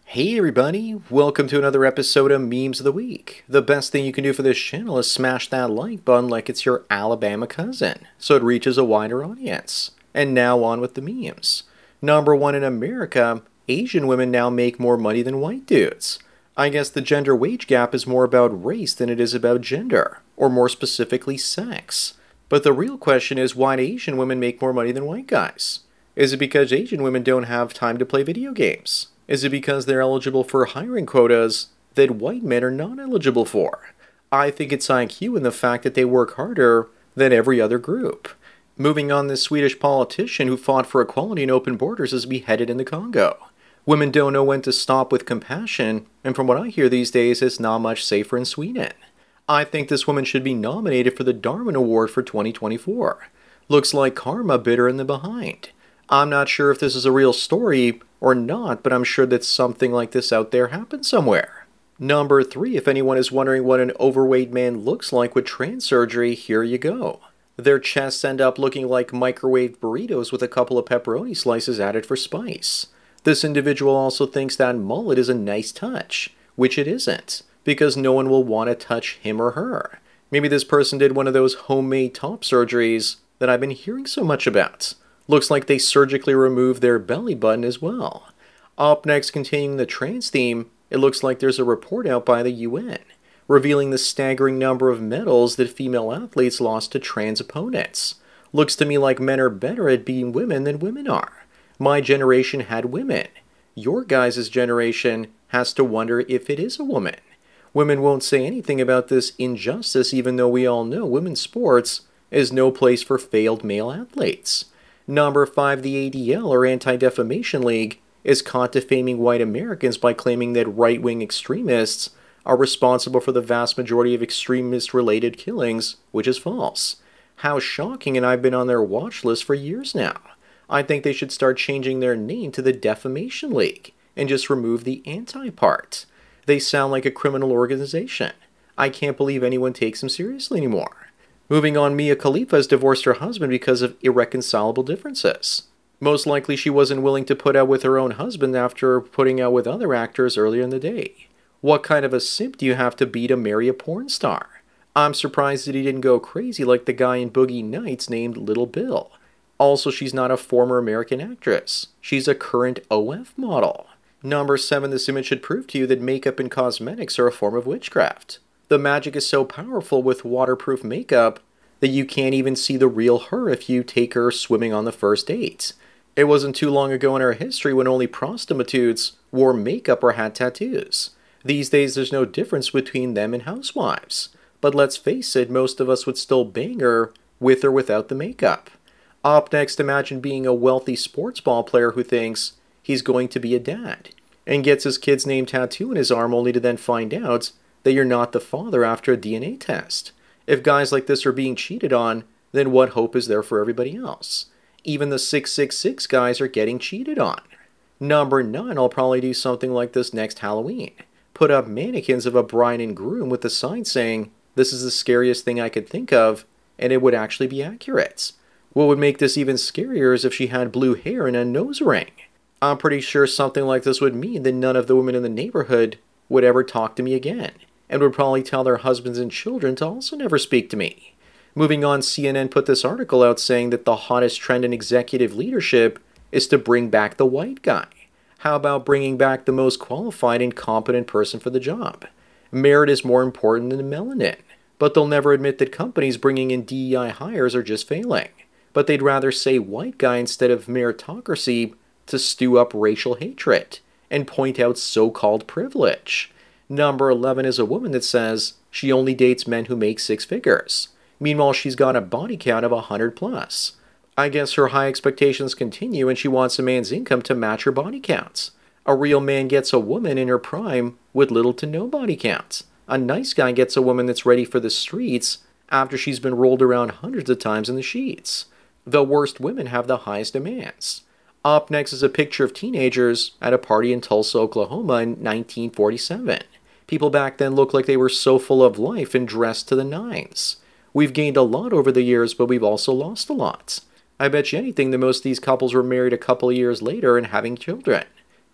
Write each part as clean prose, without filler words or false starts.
Hey everybody, welcome to another episode of Memes of the Week. The best thing you can do for this channel is smash that like button like it's your Alabama cousin, so it reaches a wider audience. And now on with the memes. Number one in America, Asian women now make more money than white dudes. I guess the gender wage gap is more about race than it is about gender, or more specifically sex. But the real question is why do Asian women make more money than white guys? Is it because Asian women don't have time to play video games? Is it because they're eligible for hiring quotas that white men are not eligible for? I think it's IQ and the fact that they work harder than every other group. Moving on, this Swedish politician who fought for equality and open borders is beheaded in the Congo. Women don't know when to stop with compassion, and from what I hear these days, it's not much safer in Sweden. I think this woman should be nominated for the Darwin Award for 2024. Looks like karma bit her in the behind. I'm not sure if this is a real story or not, but I'm sure that something like this out there happened somewhere. Number 3, if anyone is wondering what an overweight man looks like with trans surgery, here you go. Their chests end up looking like microwaved burritos with a couple of pepperoni slices added for spice. This individual also thinks that mullet is a nice touch, which it isn't, because no one will want to touch him or her. Maybe this person did one of those homemade top surgeries that I've been hearing so much about. Looks like they surgically removed their belly button as well. Up next, continuing the trans theme, it looks like there's a report out by the UN revealing the staggering number of medals that female athletes lost to trans opponents. Looks to me like men are better at beating women than women are. My generation had women. Your guys' generation has to wonder if it is a woman. Women won't say anything about this injustice even though we all know women's sports is no place for failed male athletes. Number 5, the ADL, or Anti-Defamation League, is caught defaming white Americans by claiming that right-wing extremists are responsible for the vast majority of extremist-related killings, which is false. How shocking, and I've been on their watch list for years now. I think they should start changing their name to the Defamation League and just remove the anti part. They sound like a criminal organization. I can't believe anyone takes them seriously anymore. Moving on, Mia Khalifa has divorced her husband because of irreconcilable differences. Most likely she wasn't willing to put out with her own husband after putting out with other actors earlier in the day. What kind of a simp do you have to be to marry a porn star? I'm surprised that he didn't go crazy like the guy in Boogie Nights named Little Bill. Also, she's not a former American actress. She's a current OF model. Number 7, this image should prove to you that makeup and cosmetics are a form of witchcraft. The magic is so powerful with waterproof makeup that you can't even see the real her if you take her swimming on the first date. It wasn't too long ago in our history when only prostitutes wore makeup or had tattoos. These days there's no difference between them and housewives. But let's face it, most of us would still bang her with or without the makeup. Up next, imagine being a wealthy sports ball player who thinks he's going to be a dad and gets his kid's name tattoo in his arm only to then find out that you're not the father after a DNA test. If guys like this are being cheated on, then what hope is there for everybody else? Even the 666 guys are getting cheated on. Number 9, I'll probably do something like this next Halloween. Put up mannequins of a bride and groom with a sign saying, "This is the scariest thing I could think of," and it would actually be accurate. What would make this even scarier is if she had blue hair and a nose ring. I'm pretty sure something like this would mean that none of the women in the neighborhood would ever talk to me again, and would probably tell their husbands and children to also never speak to me. Moving on, CNN put this article out saying that the hottest trend in executive leadership is to bring back the white guy. How about bringing back the most qualified and competent person for the job? Merit is more important than melanin, but they'll never admit that companies bringing in DEI hires are just failing. But they'd rather say white guy instead of meritocracy to stew up racial hatred and point out so-called privilege. Number 11 is a woman that says she only dates men who make 6 figures. Meanwhile, she's got a body count of 100 plus. I guess her high expectations continue and she wants a man's income to match her body counts. A real man gets a woman in her prime with little to no body count. A nice guy gets a woman that's ready for the streets after she's been rolled around hundreds of times in the sheets. The worst women have the highest demands. Up next is a picture of teenagers at a party in Tulsa, Oklahoma in 1947. People back then looked like they were so full of life and dressed to the nines. We've gained a lot over the years, but we've also lost a lot. I bet you anything that most of these couples were married a couple of years later and having children.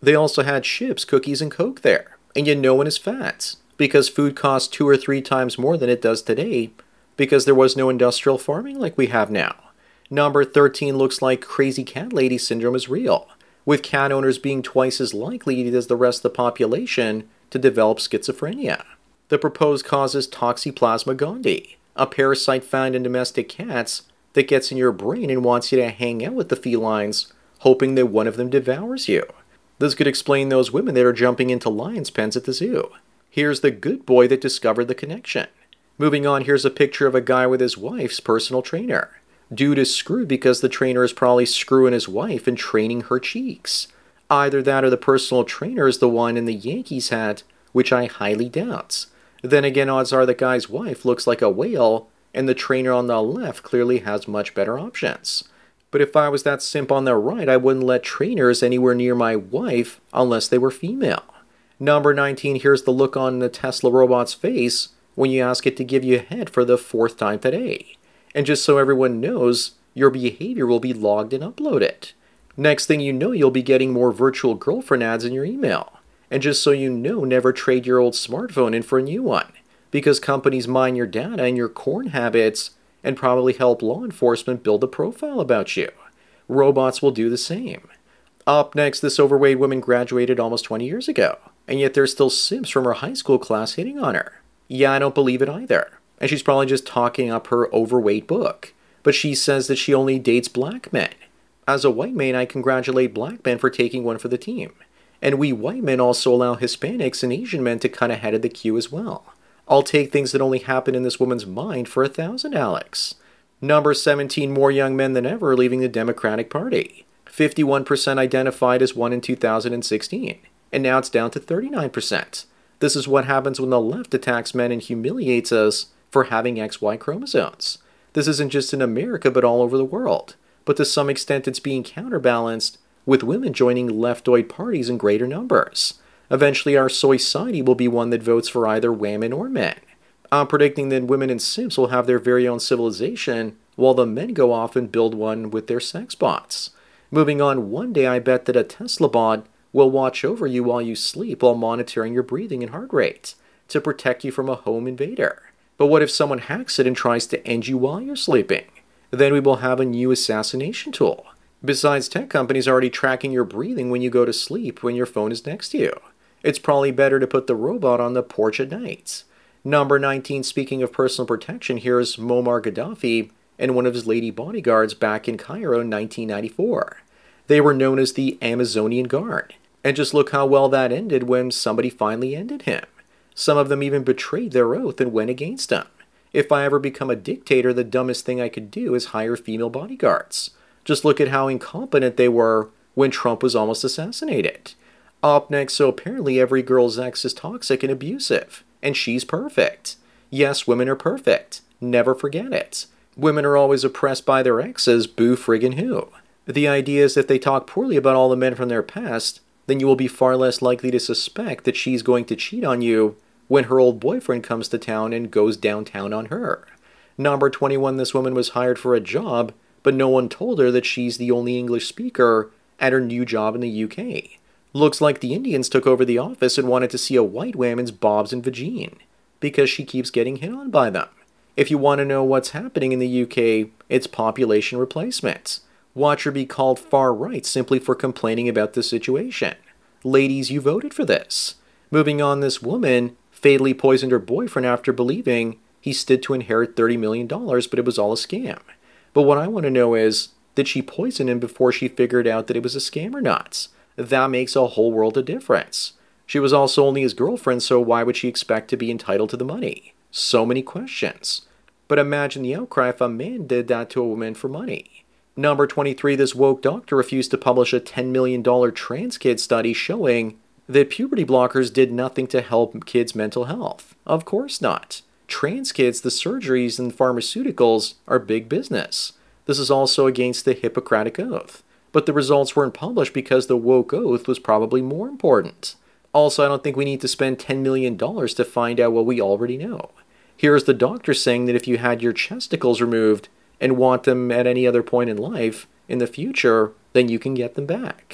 They also had chips, cookies, and Coke there. And yet no one is fat, because food costs 2 or 3 times more than it does today, because there was no industrial farming like we have now. Number 13 looks like crazy cat lady syndrome is real, with cat owners being twice as likely as the rest of the population to develop schizophrenia. The proposed cause is Toxoplasma gondii, a parasite found in domestic cats that gets in your brain and wants you to hang out with the felines, hoping that one of them devours you. This could explain those women that are jumping into lions' pens at the zoo. Here's the good boy that discovered the connection. Moving on, here's a picture of a guy with his wife's personal trainer. Dude is screwed because the trainer is probably screwing his wife and training her cheeks. Either that or the personal trainer is the one in the Yankees hat, which I highly doubt. Then again, odds are the guy's wife looks like a whale, and the trainer on the left clearly has much better options. But if I was that simp on the right, I wouldn't let trainers anywhere near my wife unless they were female. Number 19, here's the look on the Tesla robot's face when you ask it to give you a head for the 4th time today. And just so everyone knows, your behavior will be logged and uploaded. Next thing you know, you'll be getting more virtual girlfriend ads in your email. And just so you know, never trade your old smartphone in for a new one, because companies mine your data and your corn habits and probably help law enforcement build a profile about you. Robots will do the same. Up next, this overweight woman graduated almost 20 years ago, and yet there's still simps from her high school class hitting on her. Yeah, I don't believe it either. And she's probably just talking up her overweight book. But she says that she only dates black men. As a white man, I congratulate black men for taking one for the team. And we white men also allow Hispanics and Asian men to cut ahead of the queue as well. I'll take things that only happen in this woman's mind for 1,000, Alex. Number 17, more young men than ever are leaving the Democratic Party. 51% identified as one in 2016, and now it's down to 39%. This is what happens when the left attacks men and humiliates us for having XY chromosomes. This isn't just in America, but all over the world. But to some extent, it's being counterbalanced with women joining leftoid parties in greater numbers. Eventually, our society will be one that votes for either women or men. I'm predicting that women and simps will have their very own civilization, while the men go off and build one with their sex bots. Moving on, one day I bet that a Tesla bot will watch over you while you sleep while monitoring your breathing and heart rate to protect you from a home invader. But what if someone hacks it and tries to end you while you're sleeping? Then we will have a new assassination tool. Besides, tech companies are already tracking your breathing when you go to sleep when your phone is next to you. It's probably better to put the robot on the porch at night. Number 19, speaking of personal protection, here's Muammar Gaddafi and one of his lady bodyguards back in Cairo in 1994. They were known as the Amazonian Guard. And just look how well that ended when somebody finally ended him. Some of them even betrayed their oath and went against him. If I ever become a dictator, the dumbest thing I could do is hire female bodyguards. Just look at how incompetent they were when Trump was almost assassinated. Up next, so apparently every girl's ex is toxic and abusive, and she's perfect. Yes, women are perfect. Never forget it. Women are always oppressed by their exes, boo friggin' who. The idea is that if they talk poorly about all the men from their past, then you will be far less likely to suspect that she's going to cheat on you when her old boyfriend comes to town and goes downtown on her. Number 21, this woman was hired for a job, but no one told her that she's the only English speaker at her new job in the UK. Looks like the Indians took over the office and wanted to see a white woman's bobs and vagine, because she keeps getting hit on by them. If you want to know what's happening in the UK, it's population replacement. Watch her be called far right simply for complaining about the situation. Ladies, you voted for this. Moving on, this woman fatally poisoned her boyfriend after believing he stood to inherit $30 million, but it was all a scam. But what I want to know is, did she poison him before she figured out that it was a scam or not? That makes a whole world of difference. She was also only his girlfriend, so why would she expect to be entitled to the money? So many questions. But imagine the outcry if a man did that to a woman for money. Number 23, this woke doctor refused to publish a $10 million trans kid study showing that puberty blockers did nothing to help kids' mental health. Of course not. Trans kids, the surgeries and pharmaceuticals are big business. This is also against the Hippocratic Oath. But the results weren't published because the woke oath was probably more important. Also, I don't think we need to spend $10 million to find out what we already know. Here's the doctor saying that if you had your chesticles removed and want them at any other point in life, in the future, then you can get them back.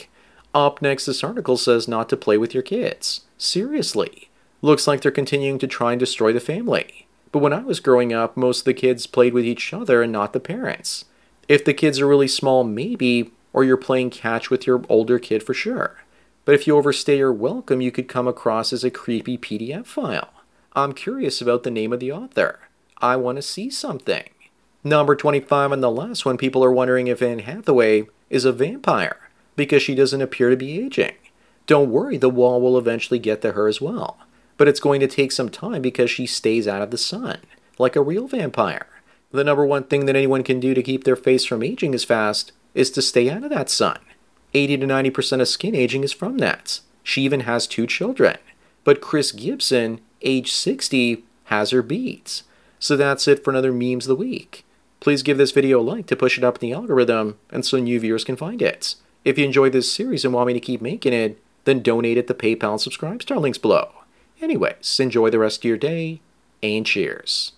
Up next, this article says not to play with your kids. Seriously. Looks like they're continuing to try and destroy the family. But when I was growing up, most of the kids played with each other and not the parents. If the kids are really small, maybe, or you're playing catch with your older kid for sure. But if you overstay your welcome, you could come across as a creepy PDF file. I'm curious about the name of the author. I want to see something. Number 25 and the last one, people are wondering if Anne Hathaway is a vampire because she doesn't appear to be aging. Don't worry, the wall will eventually get to her as well. But it's going to take some time because she stays out of the sun, like a real vampire. The number one thing that anyone can do to keep their face from aging as fast is to stay out of that sun. 80 to 90% of skin aging is from that. She even has 2 children. But Chris Gibson, age 60, has her beat. So that's it for another Memes of the Week. Please give this video a like to push it up in the algorithm and so new viewers can find it. If you enjoyed this series and want me to keep making it, then donate at the PayPal and subscribe star links below. Anyways, enjoy the rest of your day, and cheers.